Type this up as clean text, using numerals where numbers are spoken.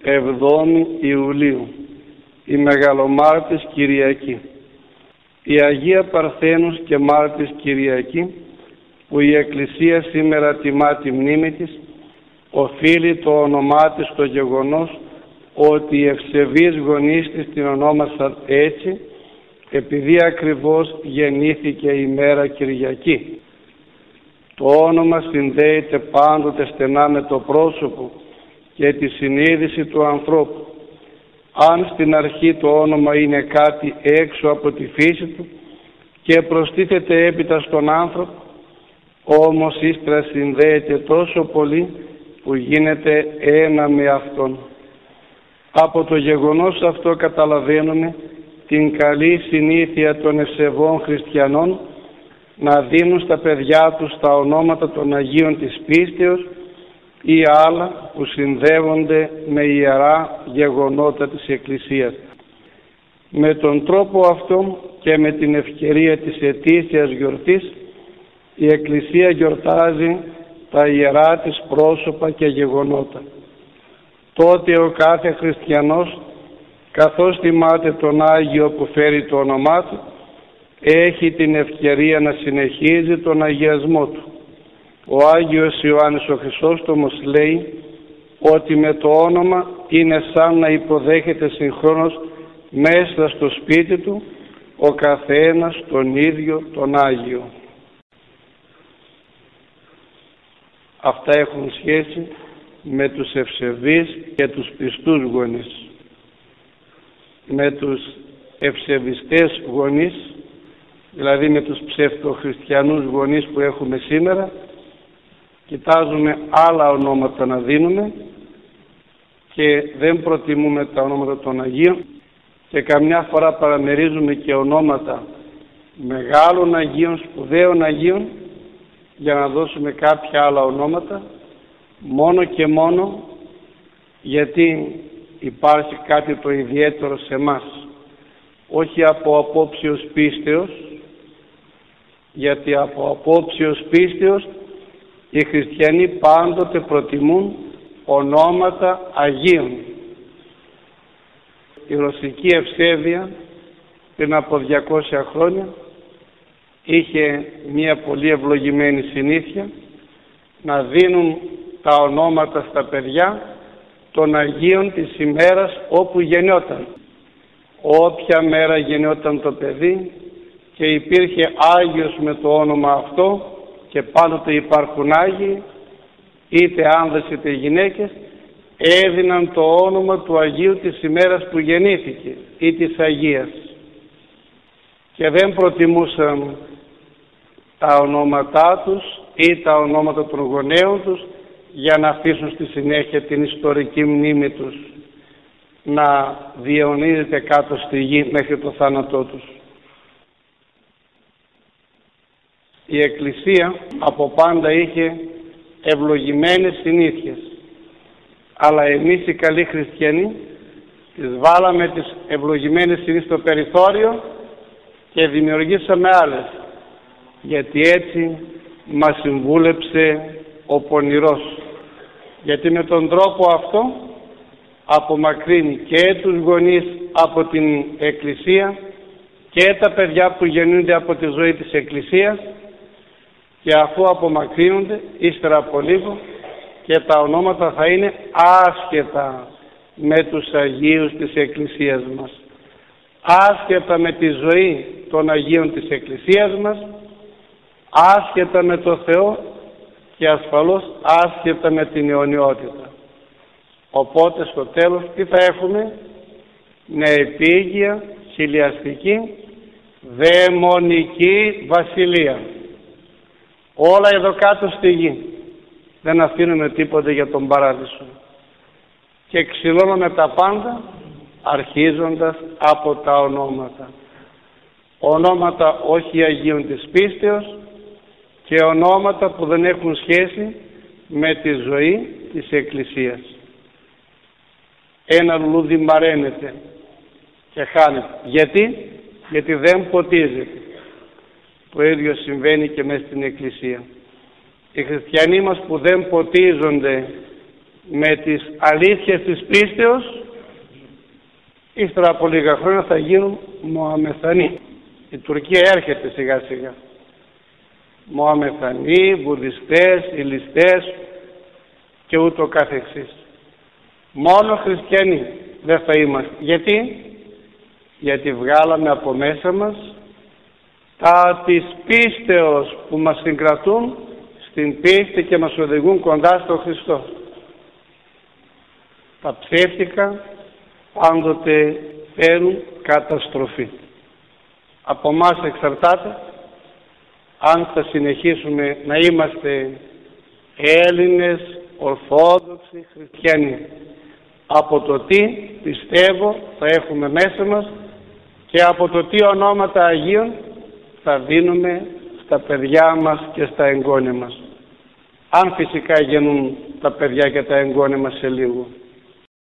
7 Ιουλίου, η Μεγαλομάρτης Κυριακή. Η Αγία Παρθένους και Μάρτης Κυριακή, που η Εκκλησία σήμερα τιμά τη μνήμη της, οφείλει το όνομά της στο γεγονός ότι οι ευσεβείς γονείς της την ονόμασαν έτσι, επειδή ακριβώς γεννήθηκε η μέρα Κυριακή. Το όνομα συνδέεται πάντοτε στενά με το πρόσωπο και τη συνείδηση του ανθρώπου. Αν στην αρχή το όνομα είναι κάτι έξω από τη φύση του και προστίθεται έπειτα στον άνθρωπο, όμως ύστερα συνδέεται τόσο πολύ που γίνεται ένα με αυτόν. Από το γεγονός αυτό καταλαβαίνουμε την καλή συνήθεια των ευσεβών χριστιανών να δίνουν στα παιδιά τους τα ονόματα των Αγίων της πίστεως ή άλλα που συνδέονται με ιερά γεγονότα της Εκκλησίας. Με τον τρόπο αυτό και με την ευκαιρία της ετήσιας γιορτής, η Εκκλησία γιορτάζει τα ιερά της πρόσωπα και γεγονότα. Τότε ο κάθε χριστιανός, καθώς τιμάται τον Άγιο που φέρει το όνομά του, έχει την ευκαιρία να συνεχίζει τον αγιασμό του. Ο Άγιος Ιωάννης ο Χρυσόστομος λέει ότι με το όνομα είναι σαν να υποδέχεται συγχρόνως μέσα στο σπίτι του ο καθένας τον ίδιο τον Άγιο. Αυτά έχουν σχέση με τους ευσεβείς και τους πιστούς γονείς. Με τους ευσεβιστές γονείς, δηλαδή με τους ψευτοχριστιανούς γονείς που έχουμε σήμερα, κοιτάζουμε άλλα ονόματα να δίνουμε και δεν προτιμούμε τα ονόματα των Αγίων και καμιά φορά παραμερίζουμε και ονόματα μεγάλων Αγίων, σπουδαίων Αγίων, για να δώσουμε κάποια άλλα ονόματα, μόνο και μόνο γιατί υπάρχει κάτι το ιδιαίτερο σε μας, όχι από απόψεως πίστεως, γιατί από απόψεως πίστεως οι χριστιανοί πάντοτε προτιμούν ονόματα Αγίων. Η ρωσική ευσέβεια πριν από 200 χρόνια είχε μια πολύ ευλογημένη συνήθεια να δίνουν τα ονόματα στα παιδιά των Αγίων της ημέρας όπου γεννιόταν. Όποια μέρα γεννιόταν το παιδί και υπήρχε Άγιος με το όνομα αυτό, και πάντοτε υπάρχουν Άγιοι, είτε άνδρες είτε γυναίκες, έδιναν το όνομα του Αγίου της ημέρας που γεννήθηκε ή της Αγίας, και δεν προτιμούσαν τα ονόματά τους ή τα ονόματα των γονέων τους για να αφήσουν στη συνέχεια την ιστορική μνήμη τους να διαιωνίζεται κάτω στη γη μέχρι το θάνατό τους. Η Εκκλησία από πάντα είχε ευλογημένες συνήθειες, αλλά εμείς οι καλοί χριστιανοί τις βάλαμε τις ευλογημένες συνήθειες στο περιθώριο και δημιουργήσαμε άλλες, γιατί έτσι μας συμβούλεψε ο πονηρός, γιατί με τον τρόπο αυτό απομακρύνει και τους γονείς από την Εκκλησία και τα παιδιά που γεννούνται από τη ζωή της Εκκλησίας, και αφού απομακρύνονται ύστερα από λίγο και τα ονόματα θα είναι άσχετα με τους Αγίους της Εκκλησίας μας, άσχετα με τη ζωή των Αγίων της Εκκλησίας μας, άσχετα με το Θεό και ασφαλώς άσχετα με την αιωνιότητα. Οπότε στο τέλος τι θα έχουμε? Νεεπίγεια, χιλιαστική, δαιμονική βασιλεία. Όλα εδώ κάτω στη γη. Δεν αφήνουμε τίποτε για τον παράδεισο. Και ξυλώνουμε τα πάντα αρχίζοντας από τα ονόματα. Ονόματα όχι Αγίων της πίστεως και ονόματα που δεν έχουν σχέση με τη ζωή της Εκκλησίας. Ένα λουλούδι μαραίνεται και χάνεται. Γιατί δεν ποτίζεται. Το ίδιο συμβαίνει και μέσα στην Εκκλησία. Οι χριστιανοί μας που δεν ποτίζονται με τις αλήθειες της πίστεως, ύστερα από λίγα χρόνια θα γίνουν Μωαμεθανοί. Η Τουρκία έρχεται σιγά σιγά. Μωαμεθανοί, Βουδιστές, Ηλιστές και ούτω καθεξής. Μόνο χριστιανοί δεν θα είμαστε. Γιατί βγάλαμε από μέσα μας τα της πίστεως που μας συγκρατούν στην πίστη και μας οδηγούν κοντά στον Χριστό. Τα ψεύτικα πάντοτε φέρουν καταστροφή. Από μας εξαρτάται αν θα συνεχίσουμε να είμαστε Έλληνες, Ορθόδοξοι, Χριστιανοί. Από το τι πιστεύω θα έχουμε μέσα μας και από το τι ονόματα Αγίων θα δίνουμε στα παιδιά μας και στα εγγόνια μας. Αν φυσικά γίνουν τα παιδιά και τα εγγόνια μας σε λίγο.